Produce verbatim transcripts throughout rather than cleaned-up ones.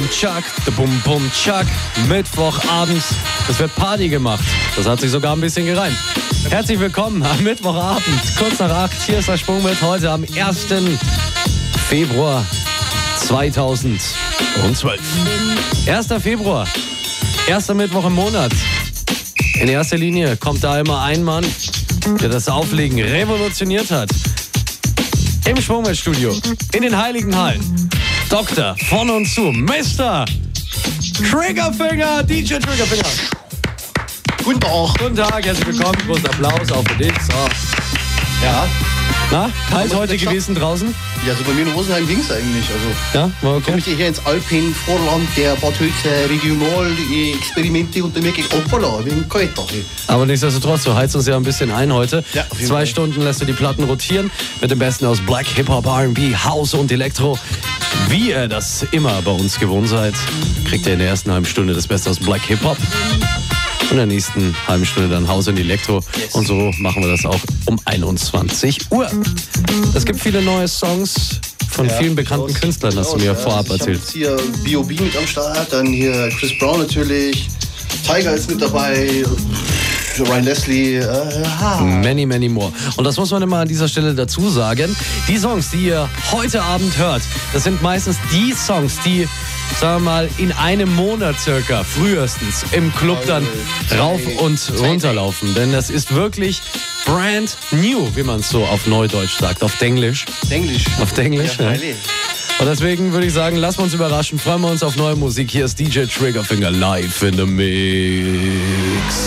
Bum Chuck, the Bum Bum Chuck. Mittwochabend, es wird Party gemacht. Das hat sich sogar ein bisschen gereimt. Herzlich willkommen am Mittwochabend, kurz nach acht. Hier ist der Sprung mit heute am ersten Februar zweitausendzwölf. erster Februar, erster Mittwoch im Monat. In erster Linie kommt da immer ein Mann, der das Auflegen revolutioniert hat. Im Schwungmeldstudio, in den Heiligen Hallen. Doktor von und zu, Mister Triggerfinger, D J Triggerfinger. Guten Tag. Guten Tag, herzlich willkommen. Großen Applaus auch für dich. So. Ja. Na, kalt heute gewesen draußen? Ja, so bei mir in Rosenheim ging es eigentlich. Also, ja, war okay. Komme ich hier ins Alpenvorland der Bad Hölzer Regionalexperimente und mir geht Hoppala, wegen kalt. Aber nichtsdestotrotz, du heizt uns ja ein bisschen ein heute. Ja, Zwei Fall. Stunden lässt du die Platten rotieren mit dem Besten aus Black, Hip-Hop, R and B, House und Elektro. Wie ihr das immer bei uns gewohnt seid, kriegt ihr in der ersten halben Stunde das Beste aus Black, Hip-Hop. Und in der nächsten halben Stunde dann House und Elektro. Yes. Und so machen wir das auch um einundzwanzig Uhr. Es gibt viele neue Songs von ja, vielen bekannten aus, Künstlern, hast du mir ja. vorab ich erzählt. Ich habe jetzt hier B O B mit am Start, dann hier Chris Brown natürlich, Tiger ist mit dabei, Ryan Leslie, äh, Many, many more. Und das muss man immer an dieser Stelle dazu sagen. Die Songs, die ihr heute Abend hört, das sind meistens die Songs, die, sagen wir mal, in einem Monat circa, frühestens, im Club dann rauf und runterlaufen. Denn das ist wirklich brand new, wie man es so auf Neudeutsch sagt, auf Denglisch. Englisch. Auf Denglisch, ja. ja. Und deswegen würde ich sagen, lassen wir uns überraschen, freuen wir uns auf neue Musik. Hier ist D J Triggerfinger live in the mix.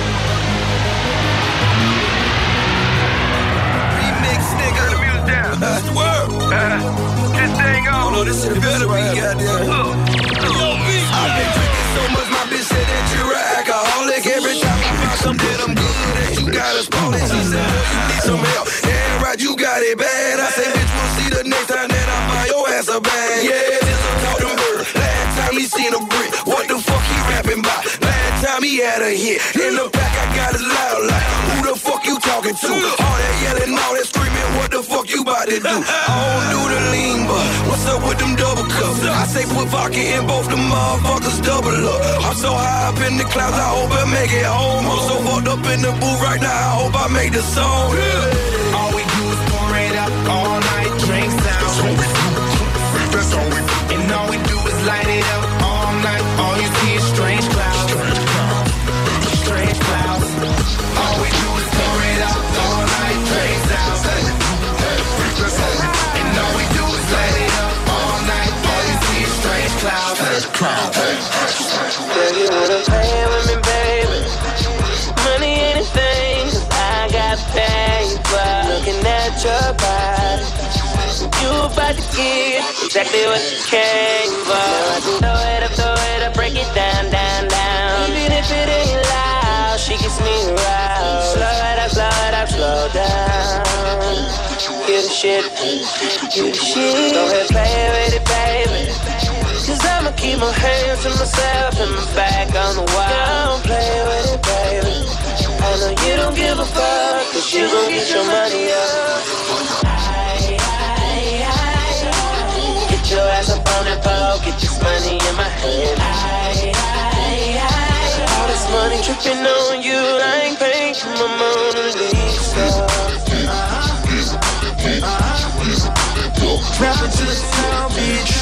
That's the word. Uh, this thing on. Oh, no, this shit better be goddamn. Look, look, I've been drinking so much, my bitch said that you're an alcoholic. Every time I find something I'm good at, you got us falling. She said, boy, you need some help. Yeah, right, you got it bad. I say, bitch, we'll see the next time that I buy your ass a bag. Yeah, this a talking bird. Last time he seen a brick, what the fuck he rapping about? Last time he had a hit. In the back, I got it loud like, who the fuck you talking to? All that yelling, all that screaming, what the fuck you about to do? I don't do the lean, but what's up with them double cups? I say put vodka in both the motherfuckers double up. I'm so high up in the clouds, I hope I make it home. I'm so fucked up in the booth right now, I hope I make the song. All we do is pour it up all night, drinks down. That's all we do. That's all we do. And all we do is light it up all night. All you see is strange clouds. Strange clouds. All we do is pour it up all night, drinks down. And all we do is light it up all night. All you see is strange clouds. Tell you what I'm paying with me, baby. Money ain't a thing, 'cause I got paper. Looking at your body, you about to get exactly what you came for. Now I can throw it up, throw it up, break it down, down, down. Even if it ain't loud, she gets me around. Slow it up, slow it up, slow down. Get the shit, get the shit. Go ahead, play with it, baby. Cause I'ma keep my hands to myself and my back on the wall. Don't play with it, baby. I know you don't give a fuck, cause you gon' get your money up. Get your ass up on that pole, get this money in my hand. All this money tripping on you, I ain't paying for my Mona Lisa. Rapping to the sound, bitch.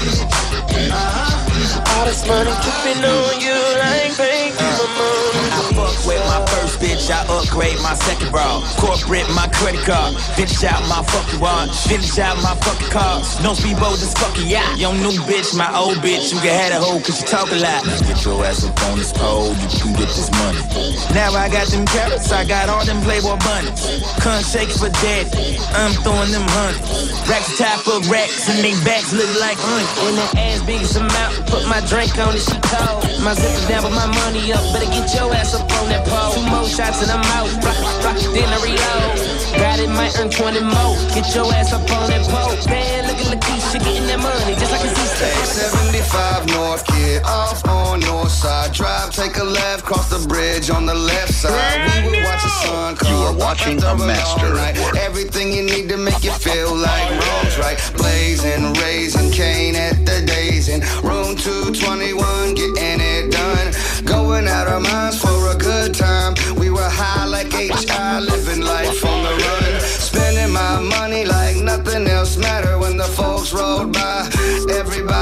All this money tripping on you, I ain't paying for my Mona Lisa. I fuck with my first bitch, I upgrade my second bra. Corporate my credit card, finish out my fucking watch, finish out my fucking car. No speedboat, just fucking yacht. Your new bitch, my old bitch, you can have a hoe cause you talk a lot. Get your ass up on this pole, you can get this money. Now I got them carrots, I got all them Playboy bunnies. Cunt shake for daddy, I'm throwing them hundreds. Racks top of racks and they backs look like honey. And that ass big as a mountain, put my drink on it, she cold. My zipper's down, but my money up, better get your ass up on that pole. Two more shots and I'm out, rock, rock, then I reload. Got it, might earn twenty more, get your ass up on that pole. Man, look at Lakeisha getting that money, just like a sister. seventy-five North, get off on North Side Drive, take a left, cross the bridge on the left side. We will watch the sun come. You are watching a master at work. Everything you need to make you feel like Rome's right. Blazing, raising Cain at the days in room two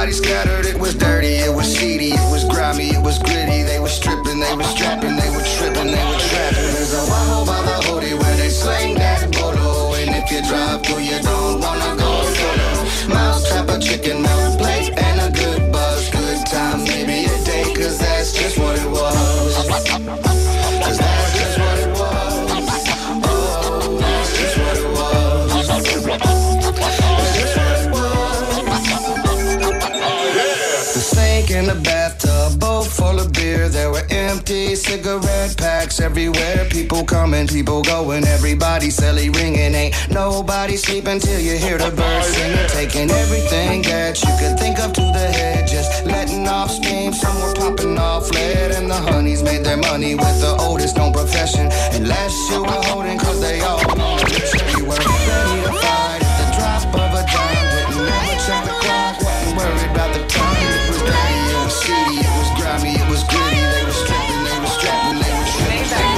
Everybody scattered, it was dirty, it was seedy, it was grimy, it was gritty. They were stripping, they were strapping, they were tripping, they were trapping. There's a waffle by the hoodie where they slang that bolo. And if you drive through, you don't wanna go solo. Mouse trap, a chicken mouth plate, and a good buzz. Good times, maybe a day, cause that's just what it was. Cause that's just what it was. Oh, that's just what it was. That's just what it was. The sink in the bathtub, bowl full of beer. There were empty cigarette packs everywhere. People coming, people going, everybody silly ringing. Ain't nobody sleeping till you hear the birds singing. Taking everything that you could think of to the head, just letting off steam. Some were popping off lead, and the honeys made their money with the oldest known profession. Unless you were holding, cause they all know that you were ready to fight at the drop of a dime. Didn't ever check the clock, wasn't worried about the time. It was dirty, it was seedy, it was grimy, it was gritty. They were stripping, they were strapping, they were stripping.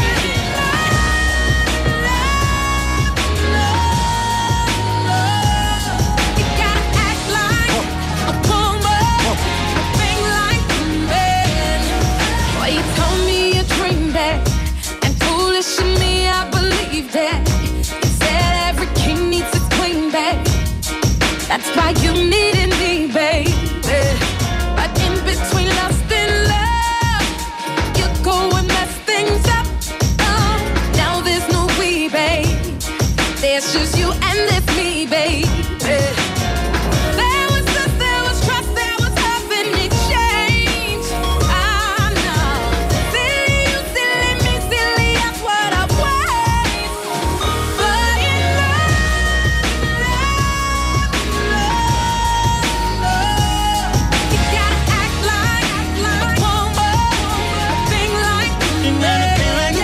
That's why you needed me, baby. But in between lust and love, you go and mess things up. Oh, now there's no we, babe. There's just you and there's me, baby. There was trust, there was trust, there was love in exchange. I know. Silly you, silly me, silly, that's what I want. But in love, you gotta act like, act like a woman, think like a man.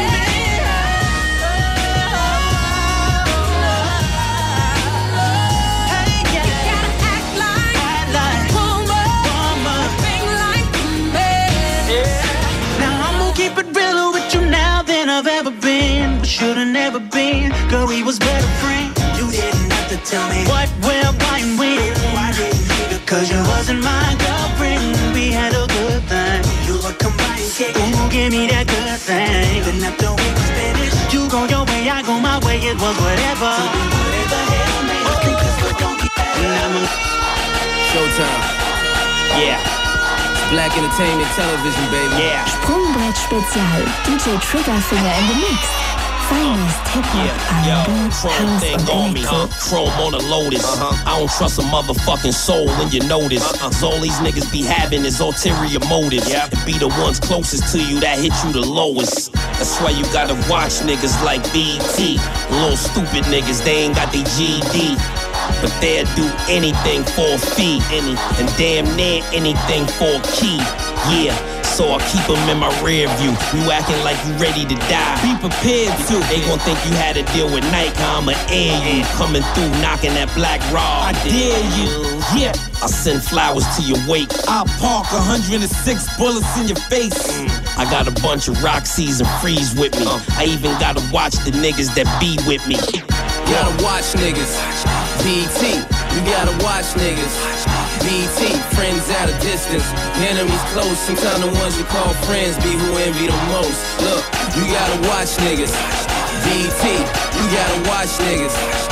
I've ever been, but should've never been. Girl, we was better friends. You didn't have to tell me what, where, why, and when. I didn't need it, cause you wasn't my girlfriend. We had a good thing. You were combined, yeah. Ooh, give me that good thing. Even after we was finished, you go your way, I go my way. It was whatever. So then whatever hell made us think this was gon' get better. Showtime. Yeah. Black Entertainment Television, baby. Yeah. Sprungbrett Spezial. D J Triggerfinger in the mix. Finest hip-hop, yeah, R and B, yo, house thing and on me, huh? electro. Chrome on the Lotus. Uh-huh. I don't trust a motherfucking soul, and you know this. Uh-uh. Cause all these niggas be having is ulterior motives. Yeah. To be the ones closest to you that hit you the lowest. That's why you gotta watch niggas like B T. Little stupid niggas, they ain't got their G D. But they'll do anything for a fee. Any, and damn near anything for a key. Yeah. So I keep them in my rear view. You acting like you ready to die. Be prepared to. They gon' think you had to deal with Nike. I'ma air you. Coming through, knocking that black raw. I dare you. Yeah. I send flowers to your wake. I park one hundred six bullets in your face. Mm. I got a bunch of Roxy's and Freeze with me. Uh. I even gotta watch the niggas that be with me. You gotta watch niggas. B T. You gotta watch niggas. B T, friends at a distance, enemies close. Sometimes the ones you call friends be who envy the most. Look, you gotta watch niggas. B T, you gotta watch niggas.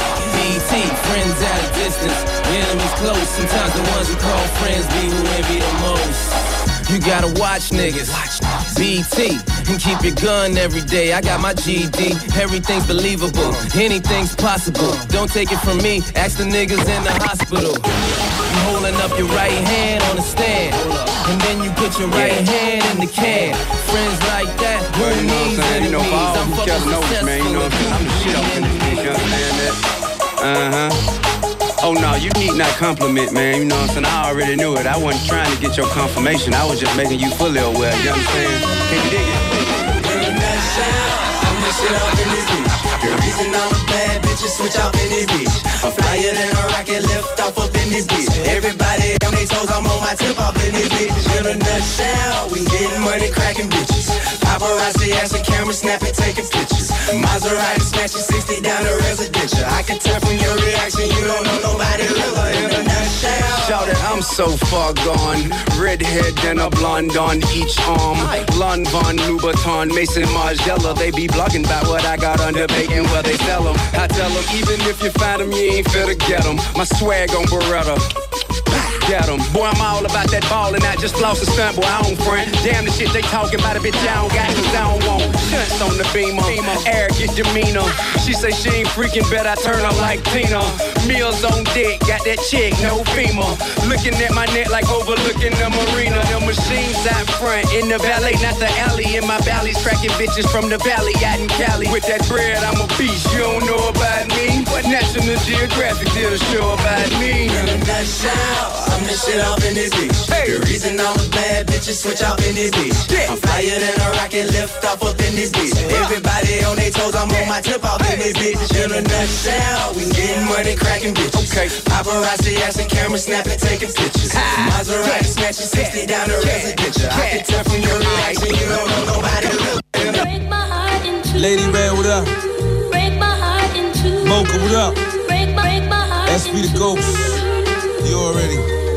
B T, friends at a distance, enemies close. Sometimes the ones you call friends be who envy the most. You gotta watch niggas. B T, and keep your gun every day. I got my G D, everything's believable, anything's possible. Don't take it from me, ask the niggas in the hospital. You holding up your right hand on the stand, and then you put your right hand in the can. Friends like that, who well, you know needs what I'm saying? You know, for all who kept notice, man, you know what I'm saying? I'm the shit up in this bitch, you understand that? Uh-huh. Oh, no, you need not compliment, man, you know what I'm saying? I already knew it. I wasn't trying to get your confirmation. I was just making you feel ill well, you understand? Can you dig it? I'm the shit up in this bitch. The reason all the bad bitches switch off in this bitch. I'm flyer than a rocket, lift off up in this bitch. Everybody on their toes, I'm on my tip off in this bitch. In a nutshell, we getting money, cracking bitches. Paparazzi ask and camera snapping, taking pictures. Maserati snatching sixty down the residential. I can tell from your reaction you don't know nobody realer in a nutshell. Shout it, I'm so far gone. Redhead and a blonde on each arm. Lon Von Louboutin, Mason Margiela. They be blogging about what I got under bacon, where they sell them. I tell them, even if you find them, you ain't fit to get them. My swag on Beretta. Get 'em. Boy, I'm all about that ball and I just lost a stunt, boy, I don't front. Damn the shit they talking about, a bitch I don't got cause I don't want. Shunts on the beamer, air get demeanor. She say she ain't freaking, bet I turn her like Tina. Meals on deck, got that chick, no femur. Looking at my neck like overlooking the marina. The machines out front, in the valet, not the alley. In my valleys, tracking bitches from the valley out in Cali. With that bread, I'm a beast, you don't know about me. What National Geographic did a show about me. In a nutshell, I'm the shit off in this bitch. Hey. The reason all the bad bitches switch off in this bitch. Yeah. I'm flyer than a rocket, lift off up in this bitch. Uh. Everybody on their toes, I'm on my tip off hey. in this bitch. In a nutshell, we getting money, cracking bitches. Okay. Paparazzi asking cameras, snapping, taking pictures. Ah. Maserati snatching sixty down the yeah. residential. Yeah. I can tell from your reaction, you don't know nobody. Break my heart in two. Lady Red, what up? Break my heart in two. Mocha, what up? Break my, break my heart S B the Ghost. You already.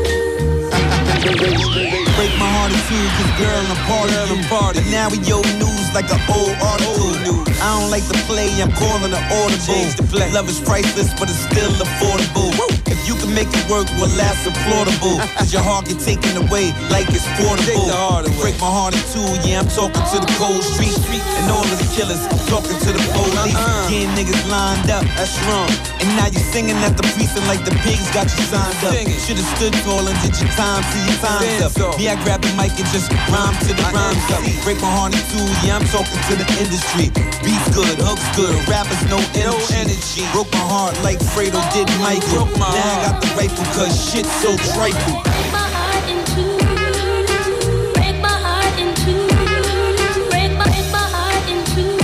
Break my heart in two, cause girl, I'm part of the party. And now we yo news like an old article. I don't like to play, I'm calling an audible. Love is priceless, but it's still affordable. If you can make it work, well, that's applaudable. Cause your heart get taken away like it's portable. Break my heart in two, yeah, I'm talking to the cold street. And all of the killers, talking to the police. Getting niggas lined up, that's wrong. And now you're singing at the precinct like the pigs got you signed up. Should've stood tall and did your time till your time's up. Me, I grab the mic and just rhyme to the rhymes up. Break my heart in two, yeah, I'm talking to the industry. Beats good, hooks good, rappers no energy. Broke my heart like Fredo did Michael. Now I got the rifle cause shit's so trifle. Break my heart in two. Break my heart in two. Break my, break my heart in two.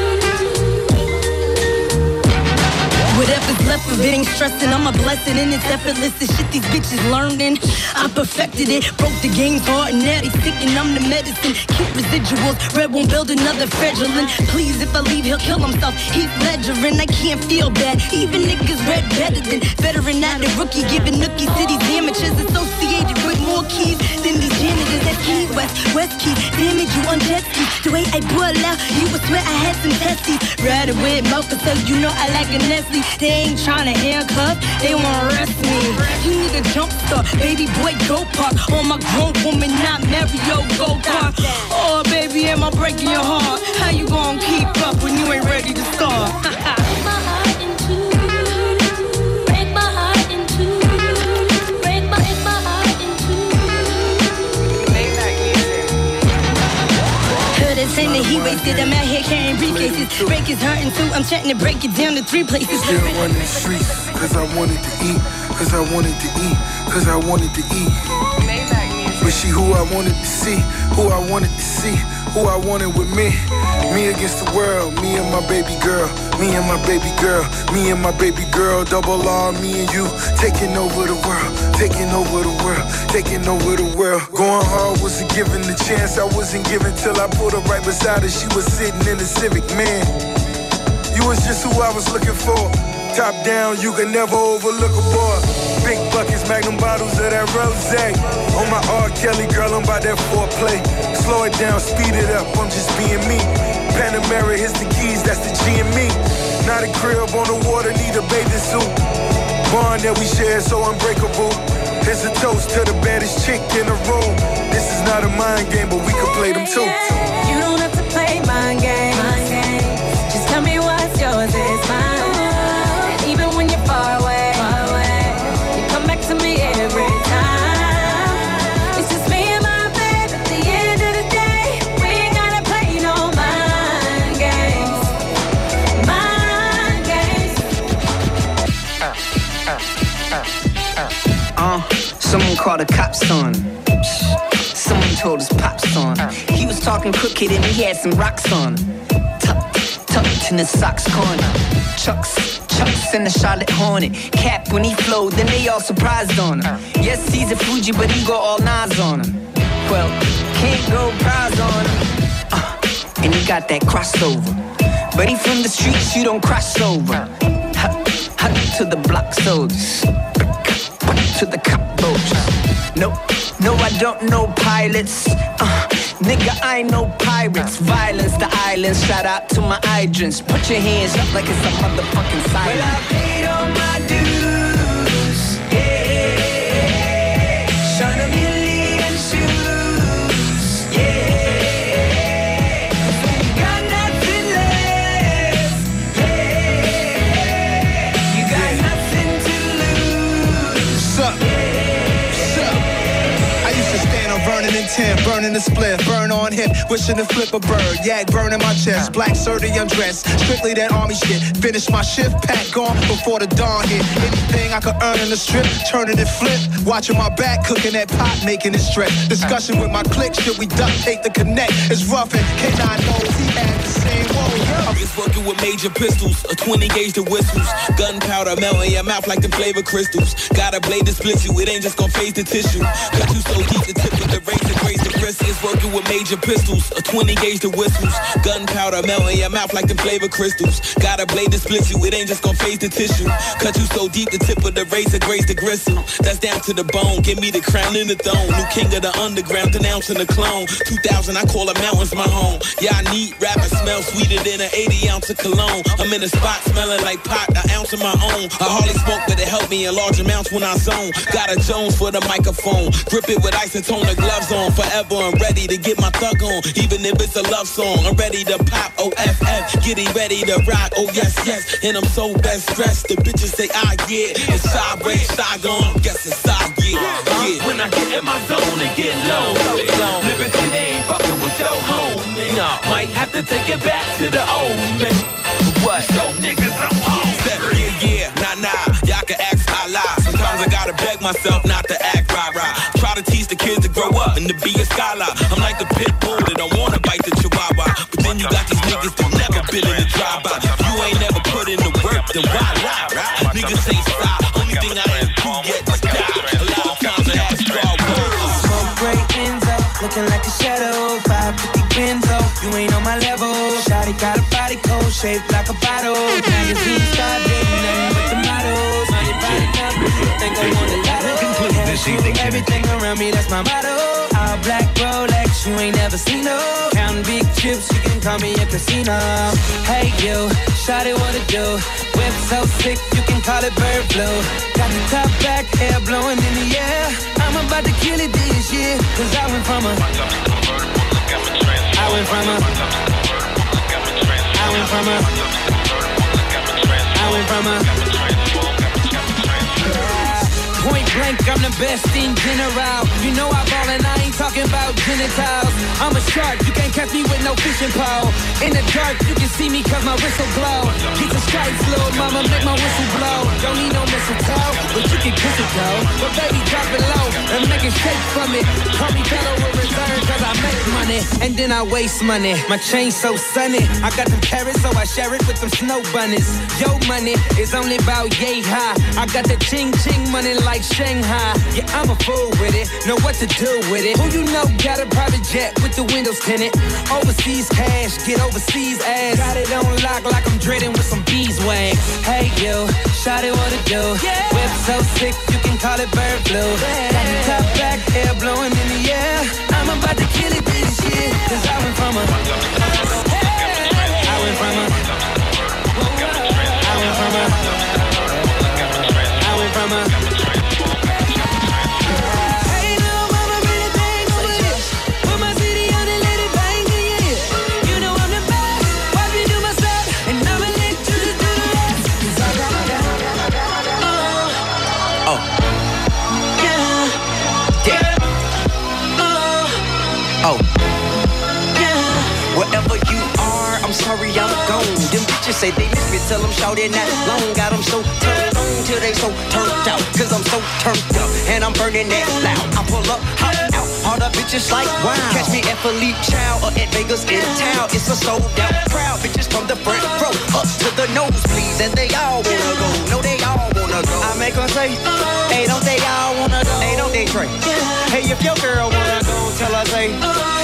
Whatever's left of it ain't stressing. I'm a blessing and it's effortless. The shit these bitches learning, I perfected it. Broke the game's hard and now they sick and I'm the medicine. Keep residuals, Red won't build another fraudulent. Please, if I leave, he'll kill himself. He's ledgering, I can't feel bad. Even niggas read better than veteran, not a rookie. Giving nookie cities amateurs associated with more keys than these janitors at Key West. West Key, damage you on jet ski. The way I pull out, you would swear I had some testes. Riding with Mocha, so you know I like a Nestle. They ain't trying to handcuff, they wanna arrest me. You need a jump start, baby boy, go park. On my grown woman, not Mario, go kart. Oh, baby, am I breaking your heart? How you gonna keep up when you ain't ready to start? Break my heart in two. Break my heart in two. Break my, break my heart in two. Heard it saying that he wasted. I'm out here carrying briefcases. Break his heart in two. I'm trying to break it down to three places. Still running the streets, cause I wanted to eat. Cause I wanted to eat. Cause I wanted to eat. But she who I wanted to see, who I wanted to see, who I wanted with me. Me against the world, me and my baby girl, me and my baby girl, me and my baby girl, double R, me and you, taking over the world, taking over the world, taking over the world. Going hard wasn't given the chance, I wasn't given till I pulled her right beside her, she was sitting in the Civic, man. You was just who I was looking for. Top down, you can never overlook a boy. Big buckets, magnum bottles of that rosé. On my R. Kelly, girl, I'm by that foreplay. Slow it down, speed it up, I'm just being me. Panamera, here's the keys, that's the G and me. Not a crib on the water, need a bathing suit. Bond that we share, so unbreakable. Here's a toast to the baddest chick in the room. This is not a mind game, but we can play them too. You don't have to play mind games. Mind games. Just tell me what's yours is mine. Even when you're far away, far away, you come back to me every time. It's just me and my babe. At the end of the day, we ain't gotta play no mind games. Mind games. Uh, someone called the cops on him. Someone told his pops on him. He was talking crooked and he had some rocks on him. Tucked, tucked in his socks corner. Chucks. Chucks in the Charlotte Hornet. Cap when he flowed, then they all surprised on him. Yes, he's a Fuji, but he got all nines on him. Well, can't go prize on him. Uh, and he got that crossover. But he from the streets, you don't cross over. Hut, hut to the block soldiers. To the cop boats. No, no, I don't know pilots. Uh, nigga, I ain't no pirates. Violence, the islands. Shout out to my agents. Put your hands up like it's a motherfucking silence. Well, I paid all my dues. Yeah. Shot a million shoes. Yeah. So you got nothing left. Yeah. You got nothing to lose. Sup? Burning in ten, burning the split, burn on hip, wishing to flip a bird, yak burning my chest, black surdy undressed, strictly that army shit, finish my shift, pack on before the dawn hit, anything I could earn in the strip, turning it flip, watching my back, cooking that pot, making it strip, discussion with my clique, should we duct tape the connect, it's rough and K nine knows he had the same woe. It's working with major pistols, a twenty gauge to whistles, gunpowder melt in your mouth like the flavor crystals, got a blade to split you, it ain't just gonna phase the tissue, cut you so deep the tip of the razor graze the wrist is working with major pistols, a twenty gauge to whistles, gunpowder melt in your mouth like the flavor crystals, got a blade to split you, it ain't just gonna phase the tissue, cut you so deep the tip of the razor graze the gristle, that's down to the bone, give me the crown and the throne, new king of the underground, denouncing the clone, two thousand I call the mountains my home, yeah I need rappers smell sweeter than an eighty ounce of cologne, I'm in the spot smelling like pot, an ounce of my own, I hardly smoke but it helped me in large amounts when I zone, got a Jones for the microphone, grip it with isotone, gloves on, forever I'm ready to get my thug on, even if it's a love song, I'm ready to pop, O F F, getting ready to rock, oh yes, yes, and I'm so best dressed, the bitches say I get, it's sideways, Saigon, guess it's I get, yeah. When I get in my zone and get low, lyrically they ain't fucking with your home, no, might have to take it back to the old man, what? So niggas, I'm home, yeah, yeah, nah, nah, y'all can ask Allah, sometimes I gotta beg myself not to act rah-rah, try to teach the kids to grow up and to be a scholar. I'm like the pit bull that don't wanna bite the chihuahua, but then you got these niggas that never been in the drive-by. You ain't never put in the work, then why lie? Niggas say stop, only thing I ain't do yet is die. A lot of times I ask God, smoke break ends up, looking like a shadow, five fifty Benzo, you ain't on my level. Shawty got a body cold, shaped like a bottle. Magazine start dating, nothing but the models. Money body up, think I want a lotto. Everything around me, that's my motto. All black Rolex, you ain't never seen no. Counting big chips, you can call me a casino. Hey you, shawty what it do? Whip so sick, you can call it bird flu. Got the top back, hair blowing in the air. I'm about to kill it this year, cause I went from a I went from a I went from a I went from a Point blank, I'm the best in general. You know I ball and I ain't talking about genitals. I'm a shark, you can't catch me with no fishing pole. In the dark, you can see me cause my whistle blow. Get the stripes, little mama, make my whistle blow. Don't need no mistletoe, but you can kiss it though. But baby, drop it low and make it shake from it. Call me Federal Reserve cause I make money and then I waste money. My chain so sunny, I got them carrots so I share it with them snow bunnies. Yo money is only about yay high. I got the ching ching money like Shanghai. Yeah, I'm a fool with it, know what to do with it. Who you know got a private jet with the windows tinted? Overseas cash, get overseas ass. Got it on lock like I'm dreading with some beeswax. Hey you, shawty what it do? Yeah. Whip so sick, you can call it bird flu. Yeah. Got the top back, hair blowing in the air. I'm about to kill it this year, cause I went from a I went from a I went from a I went from a sorry I'm gone. Them bitches say they miss me, tell them shout it not long. Got them so turned on till they so turned out. Cause I'm so turned up and I'm burning that loud. I pull up, hop out, all the bitches like wow. Catch me at Philippe Chow or at Vegas in town. It's a sold out crowd, bitches from the front row up to the nosebleeds, and they all wanna go. No, they all wanna go. I make them say, hey, don't they all wanna go? Hey, don't they Trey? Hey, if your girl wanna go, tell her say,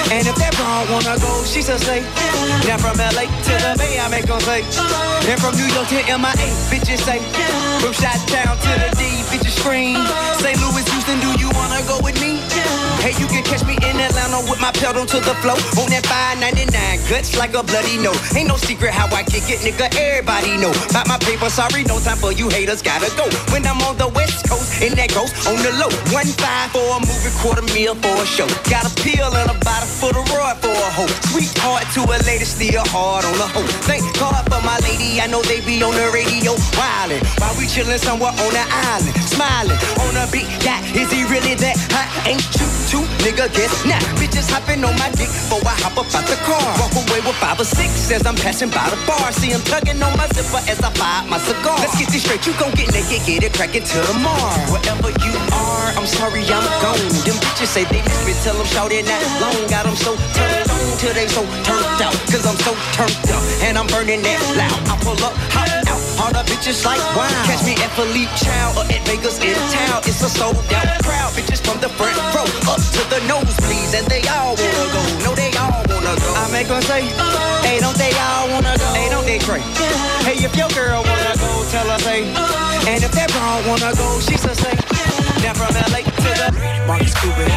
And if that broad wanna go, she said say. Now from L A to the Bay, I make them say. And from New York to M I A, bitches say. From Chi-Town to the D, bitches scream. Saint Louis, Houston, do you wanna go with me? Hey, you can catch me in Atlanta with my pedal to the floor. On that five ninety-nine, guts like a bloody no. Ain't no secret how I kick it, nigga, everybody know. About my paper, sorry, no time for you haters, gotta go. When I'm on the West Coast, and that goes on the low. One five for a movie, quarter meal for a show. Got a pill and a bottle for the rod for a hoe. Sweetheart to a lady, still hard on the hoe. Thank God for my lady, I know they be on the radio wildin'. While we chillin' somewhere on the island, smiling on a beat. Yeah, is he really that hot? Ain't you too, nigga, guess not. Bitches hopping on my dick before I hop up out the car. Walk away with five or six as I'm passing by the bar. See him tugging on my zipper as I fire my cigar. Let's get this straight, you gon' get naked, get it crackin' till tomorrow. Wherever you are, I'm sorry I'm gone. Them bitches say they miss me, tell them shout it not long. Got them so turned on till they so turned out. Cause I'm so turned up and I'm burning that loud. I pull up, hop out, all the bitches like wow. Catch me at Philippe Chow or at Vegas in town. It's a sold out crowd, bitches from the front row up to the nosebleeds, and they all wanna go. No, they all wanna go. I make them say, hey, don't they all wanna go? Hey, don't they pray? Hey, if your girl wanna go, tell her say. And if that broad wanna go, she said say. Now from L A to the Marcus Cooper,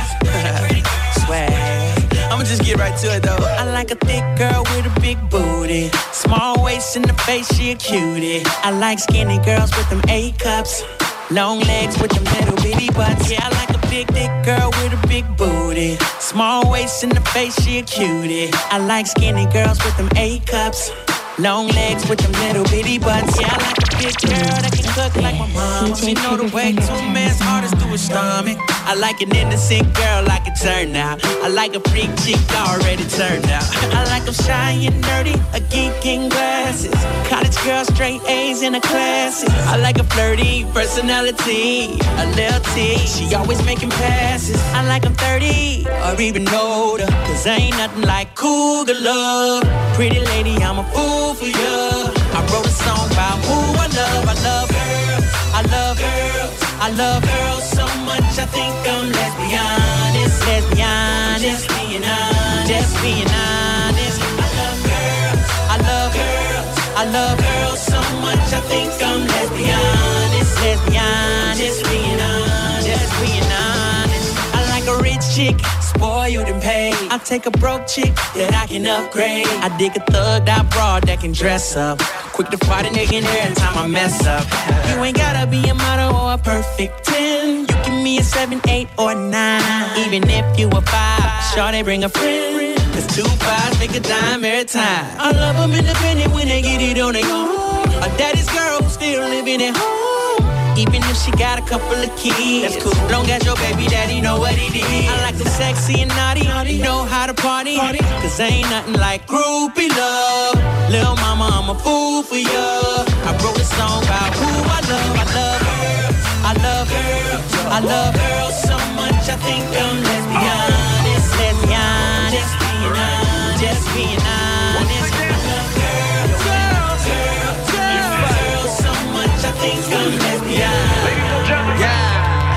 swag. I'ma just get right to it though. I like a thick girl with a big booty, small waist in the face, she a cutie. I like skinny girls with them A cups, long legs with them little bitty butts. Yeah, I like a big thick girl with a big booty, small waist in the face, she a cutie. I like skinny girls with them A cups, long legs with them little bitty butts. Yeah, I like a big girl that can cook like my mom. She know the way two men's hardest do is stomach. I like an innocent girl like it turned out. I like a freak chick already turned out. I like them shy and nerdy, a geek in glasses, college girl straight A's in her classes. I like a flirty personality, a little T, she always making passes. I like them thirty or even older, cause ain't nothing like cougar love. Pretty lady, I'm a fool for you. I wrote a song about who I love. I love girls, I love girls, I love girls so much I think I'm let's be honest, let's be honest, just being honest, just being honest. I love girls, I love girls, I love girls so much I think I'm let's be honest, let's be honest, just being honest, just being honest. I like a rich chick, spoiled and paid. I'll take a broke chick that I can upgrade. I dig a thugged out broad that can dress up, quick to fight a nigga every time I mess up. You ain't gotta be a model or a perfect ten. You give me a seven, eight, or nine. Even if you a five, sure they bring a friend. Cause two fives make a dime every time. I love them independent when they get it on their own. A daddy's girl who's still living at home. Even if she got a couple of kids, that's cool. Long as your baby daddy know what he did. I like them sexy and naughty, know how to party. Cause ain't nothing like groupie love. Lil' mama, I'm a fool for you. I wrote a song about who I love. I love girls, I love girls, I love girls so much I think I'm let's be honest, let's be honest, just being honest, just being honest. I love girls, girls, girls, girls, girls so much I think I'm let's be honest. Yeah,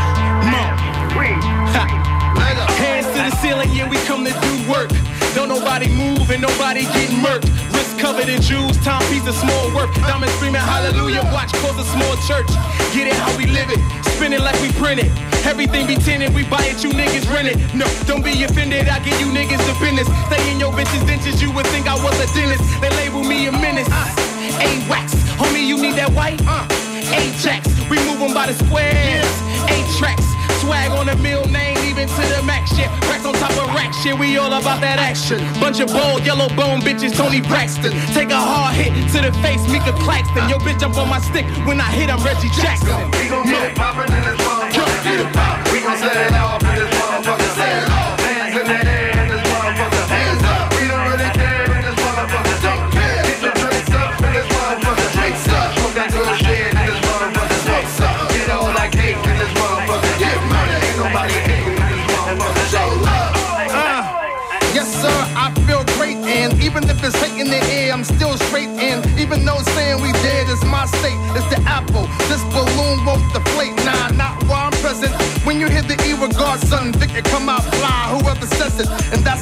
hands to the ceiling, yeah, we come to do work. Don't nobody move and nobody get murked. Wrist covered in jewels, timepiece of small work. Diamonds screaming hallelujah, watch close a small church. Get it how we live it, spin it like we print it. Everything be tinted, we buy it, you niggas rent it. No, don't be offended, I give you niggas the business. Stay in your bitches' dentures, you would think I was a dentist. They label me a menace. Uh, A-wax, homie, you need that white? Uh, A-jacks, we move them by the squares. A-tracks, swag on the mill name, even to the max shit. Racks on top of rack shit, we all about that action. Bunch of bold, yellow bone bitches, Tony Braxton. Take a hard hit to the face, Mika Claxton. Yo, bitch, jump on my stick, when I hit, I'm Reggie Jackson. We gon' get it poppin' in this motherfucker, get it pop. We gon' set it off in this motherfucker, set it off. Hands in the air in this motherfucker, hands up. We don't really care in this motherfucker, don't care. Get your drinks up in this motherfucker, drinks up. Smoke that good shit in this motherfucker, smokes up. Get all that cake in this motherfucker, get money. Ain't nobody hating in this motherfucker, show love. Uh, yes, sir, I feel great, and even if it's hate in the air, I'm still straight in. Even though saying we dead is my state, it's the apple. This balloon won't deflate, nah, not while I'm present. When you hear the E regard, son, think it come out fly, whoever says it. And that's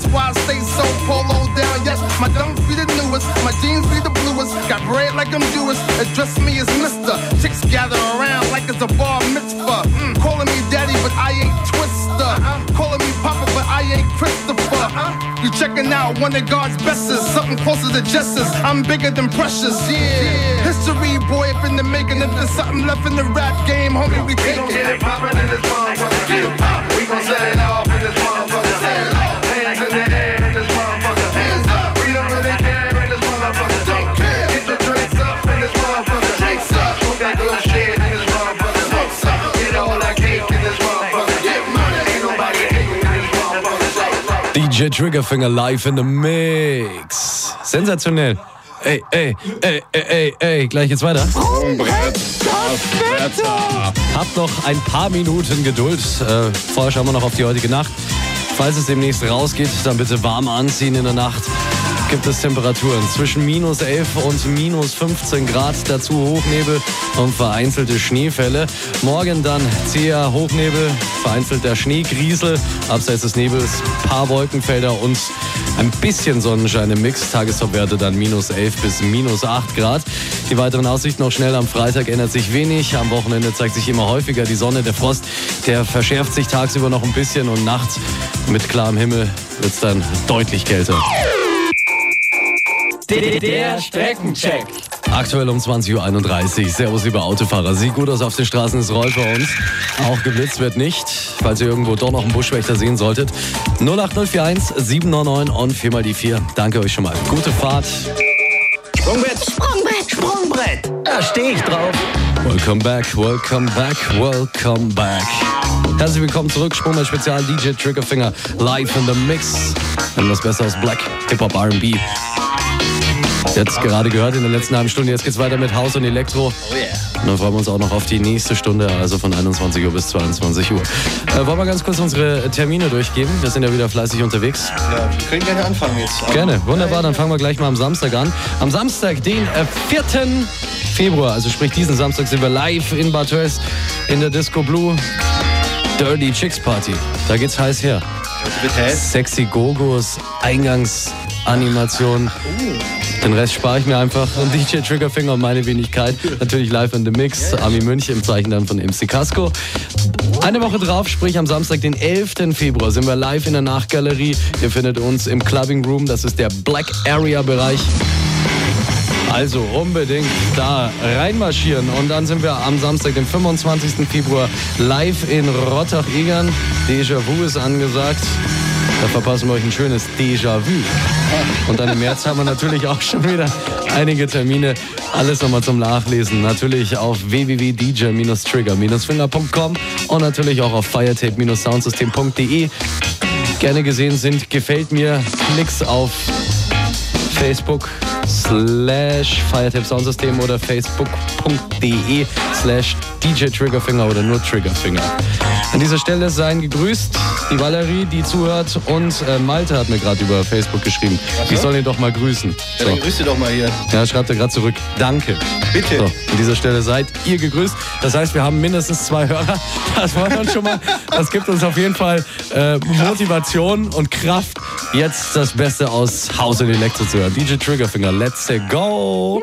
why I say so. Polo down, yes, my dunks be the newest, my jeans be the bluest. Got bread like I'm Jewish, address me as mister. Chicks gather around like it's a bar mitzvah. Mm, calling me daddy, but I ain't Twister. Uh-huh. Calling me Papa, but I ain't Christopher. Uh-huh. You checking out one of God's bestest, something closer to justice. I'm bigger than precious, yeah. yeah. History, boy, up in the making. If there's something left in the rap game, homie, we take it. We gon' get it poppin' in this motherfucker. Get it poppin'. We gon' set it off in this motherfucker. Set it off. Hands in the air in this motherfucker. Hands up. We don't really care in this motherfucker. Don't care. Get your drinks up in this motherfucker. Drinks up. Smoke that good shit in this motherfucker. Smoke up. Get all that cake in this motherfucker. Get money. Ain't nobody hating in this motherfucker. D J Triggerfinger live in the Mix. Sensationell. Ey, ey, ey, ey, ey, ey, gleich geht's weiter. Habt noch ein paar Minuten Geduld. Äh, vorher schauen wir noch auf die heutige Nacht. Falls es demnächst rausgeht, dann bitte warm anziehen in der Nacht. Gibt es Temperaturen zwischen minus elf und minus fünfzehn Grad, dazu Hochnebel und vereinzelte Schneefälle. Morgen dann zäher Hochnebel, vereinzelter Schneegriesel, abseits des Nebels paar Wolkenfelder und ein bisschen Sonnenschein im Mix. Tagestopwerte dann minus elf bis minus acht Grad. Die weiteren Aussichten noch schnell. Am Freitag ändert sich wenig. Am Wochenende zeigt sich immer häufiger die Sonne. Der Frost, der verschärft sich tagsüber noch ein bisschen und nachts mit klarem Himmel wird es dann deutlich kälter. Der Streckencheck. Aktuell um zwanzig Uhr einunddreißig. Servus, liebe Autofahrer. Sieht gut aus auf den Straßen, es rollt bei uns. Auch geblitzt wird nicht. Falls ihr irgendwo doch noch einen Buschwächter sehen solltet. null acht null vier eins sieben neun neun und viermal die vier. Danke euch schon mal. Gute Fahrt. Sprungbrett, Sprungbrett, Sprungbrett. Da stehe ich drauf. Welcome back, welcome back, welcome back. Herzlich willkommen zurück. Sprungbrett Spezial D J Triggerfinger live in the Mix. Und das Beste aus Black, Hip-Hop, R and B. Jetzt gerade gehört in der letzten halben Stunde. Jetzt geht's weiter mit House und Elektro. Oh yeah. Und dann freuen wir uns auch noch auf die nächste Stunde, also von einundzwanzig Uhr bis zweiundzwanzig Uhr. Äh, wollen wir ganz kurz unsere Termine durchgeben? Wir sind ja wieder fleißig unterwegs. Ja, wir können gerne anfangen jetzt. Gerne, wunderbar. Dann fangen wir gleich mal am Samstag an. Am Samstag, den äh, vierten Februar, also sprich diesen Samstag, sind wir live in Bad Tölz in der Disco Blue Dirty Chicks Party. Da geht's heiß her. Sexy Gogos, Eingangsanimation. Den Rest spare ich mir einfach. Und D J Triggerfinger und meine Wenigkeit. Natürlich live in the Mix. Armin Münch im Zeichen dann von M C Casco. Eine Woche drauf, sprich am Samstag, den elften Februar, sind wir live in der Nachtgalerie. Ihr findet uns im Clubbing Room. Das ist der Black Area Bereich. Also unbedingt da reinmarschieren. Und dann sind wir am Samstag, den fünfundzwanzigsten Februar, live in Rottach-Egern. Déjà-vu ist angesagt. Da verpassen wir euch ein schönes Déjà-vu. Und dann im März haben wir natürlich auch schon wieder einige Termine. Alles nochmal zum Nachlesen. Natürlich auf w w w punkt d j trigger finger punkt com und natürlich auch auf firetape soundsystem punkt de. Gerne gesehen sind, gefällt mir, Klicks auf Facebook slash Firetape Soundsystem oder facebook.de slash DJ Triggerfinger oder nur Triggerfinger. An dieser Stelle seien gegrüßt die Valerie, die zuhört, und äh, Malte hat mir gerade über Facebook geschrieben. Ich soll ihn doch mal grüßen. Ja, dann grüß dir doch mal hier. Ja, schreibt er gerade zurück. Danke. Bitte. So, an dieser Stelle seid ihr gegrüßt. Das heißt, wir haben mindestens zwei Hörer. Das wollen wir uns schon mal. Das gibt uns auf jeden Fall äh, Motivation und Kraft, jetzt das Beste aus House und Elektro zu hören. D J Triggerfinger, let's go!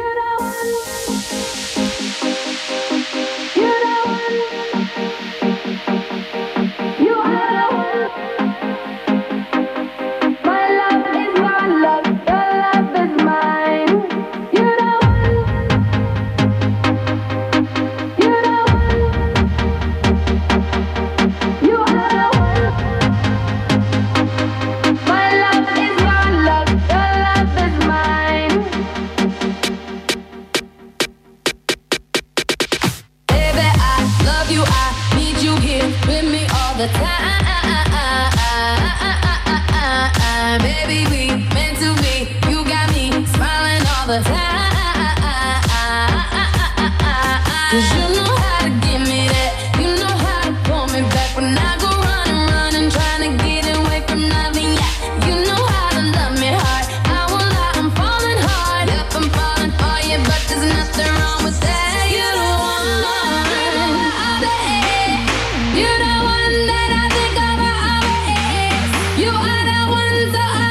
You are the one, so I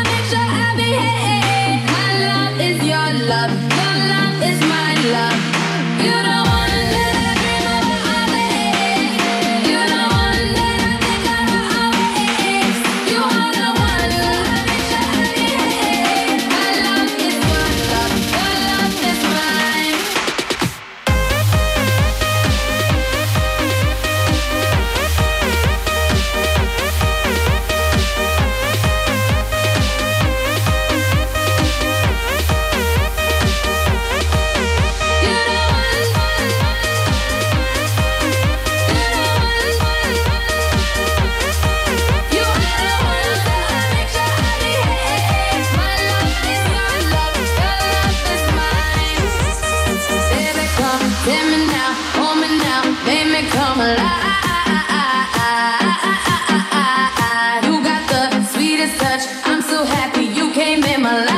come alive. You got the sweetest touch. I'm so happy you came in my life.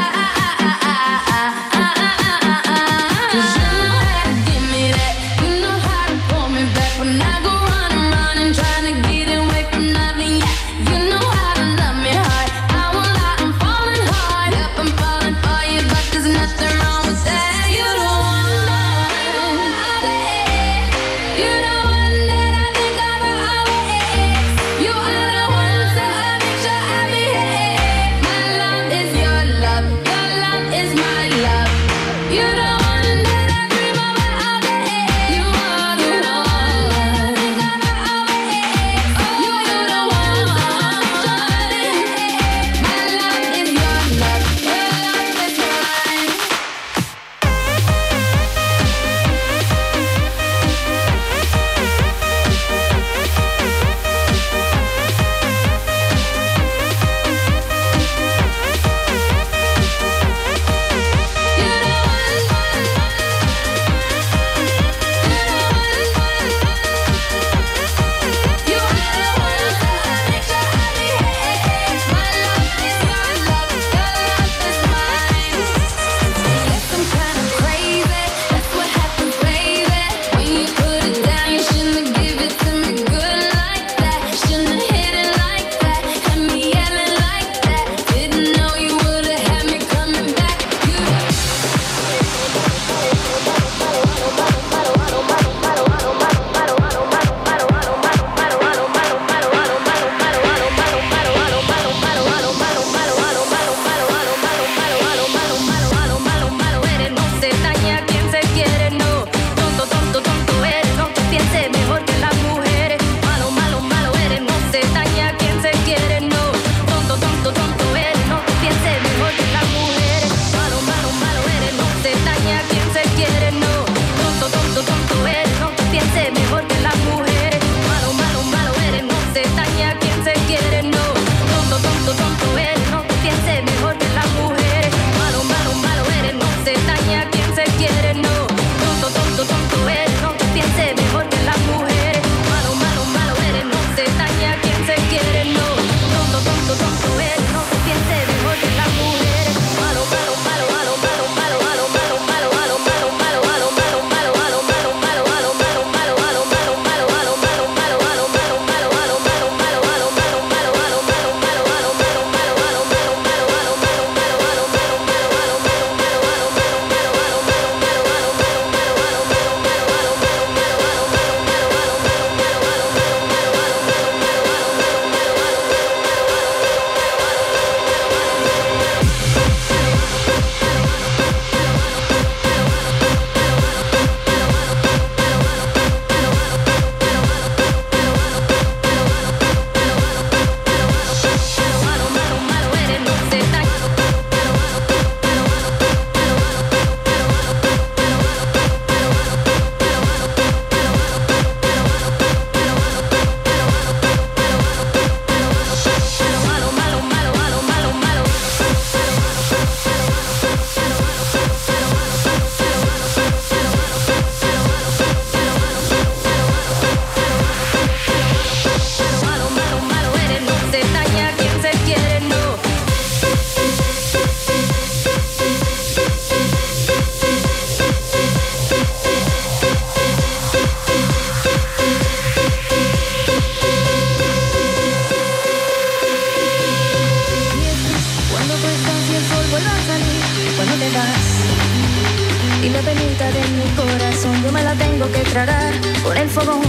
Y la penita de mi corazón yo me la tengo que tragar por el fogón.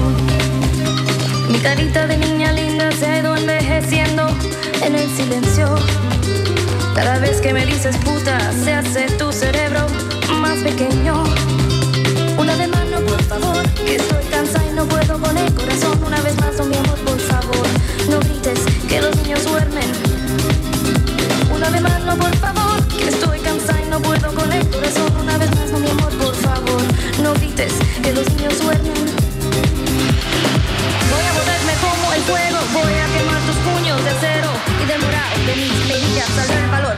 Mi carita de niña linda se ha ido envejeciendo en el silencio. Cada vez que me dices puta se hace tu cerebro más pequeño. Una de mano por favor, que estoy cansada y no puedo con el corazón. Una vez más, oh mi amor, por favor, no grites que los niños duermen. Una de mano por favor, que estoy cansada y no puedo con el corazón. Una vez más, oh mi amor, por favor, no grites que los niños duermen. Voy a volverme como el fuego, voy a quemar tus puños de acero y del morado de mis mejillas saldrá el valor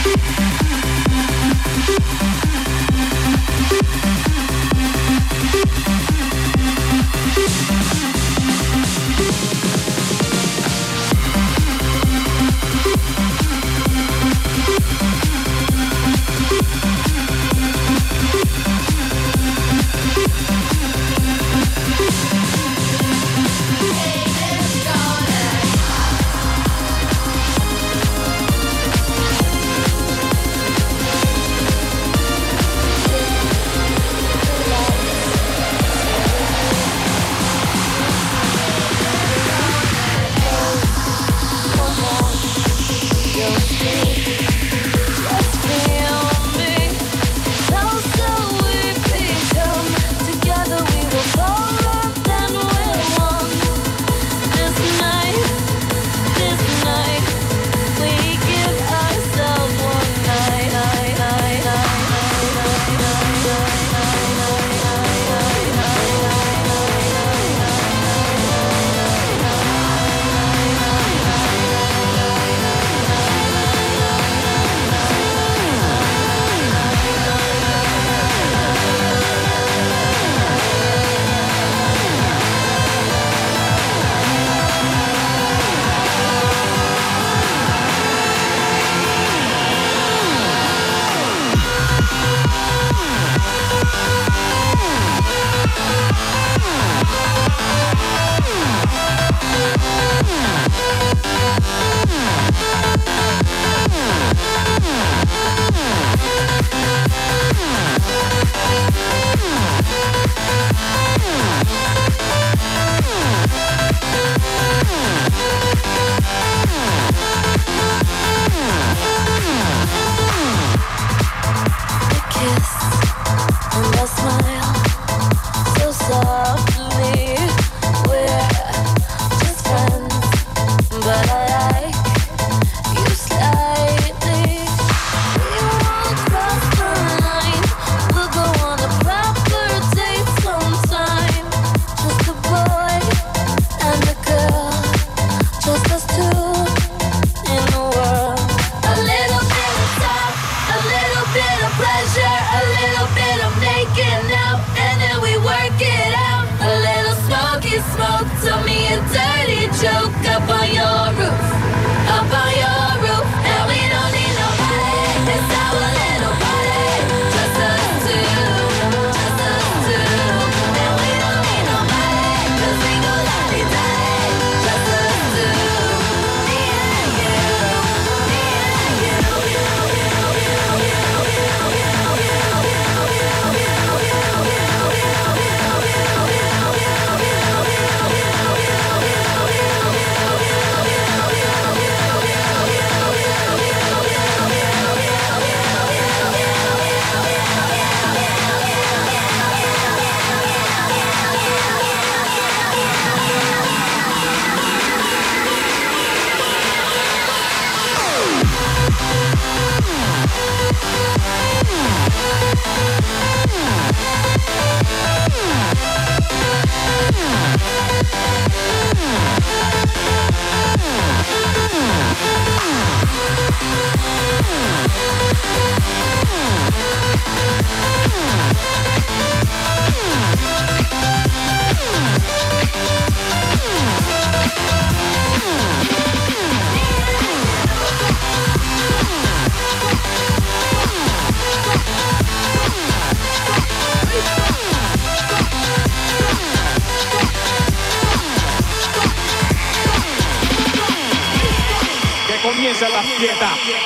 comienza la fiesta.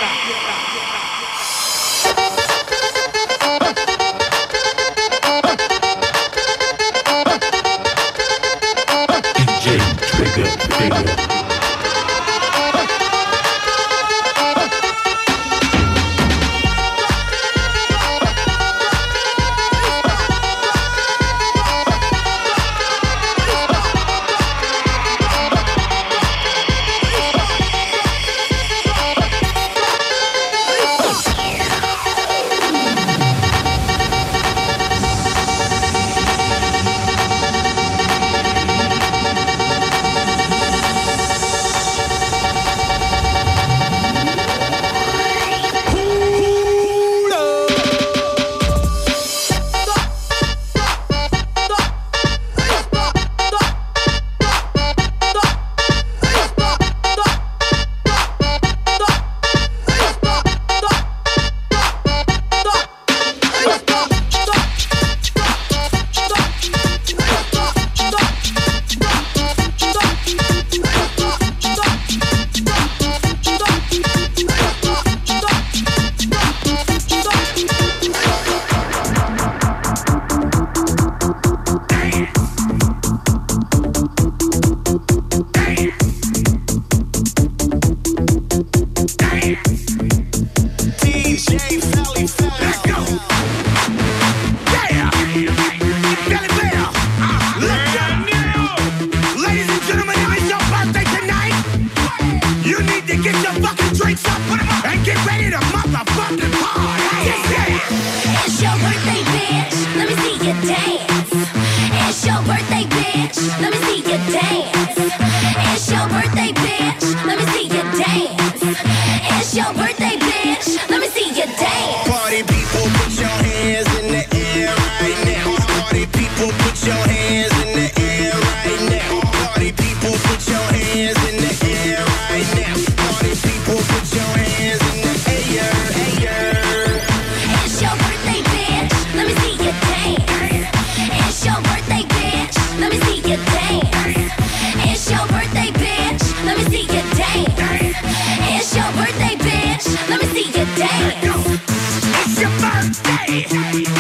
D J Trigger Finger. Yeah. Billy Bear. Look up. Ladies and gentlemen, if it's your birthday tonight, you need to get your fucking drinks up and get ready to motherfucking party. Yeah. It's your birthday, bitch. Let me see you dance. It's your birthday, bitch. Let me see you dance. It's your birthday, bitch. Let me see you dance. It's your birthday, bitch. Let me see you dance. Party people, put your hands in the air right now. Party people, put your hands in the air right now. Party people, put your hands in the air right now. Party people, put your hands in the air, air. It's your birthday, bitch. Let me see you dance. It's your birthday, bitch. Let me see you dance. It's your birthday, bitch. Let me see you dance. It's your birthday, bitch. Let me see you dance. It's your birthday.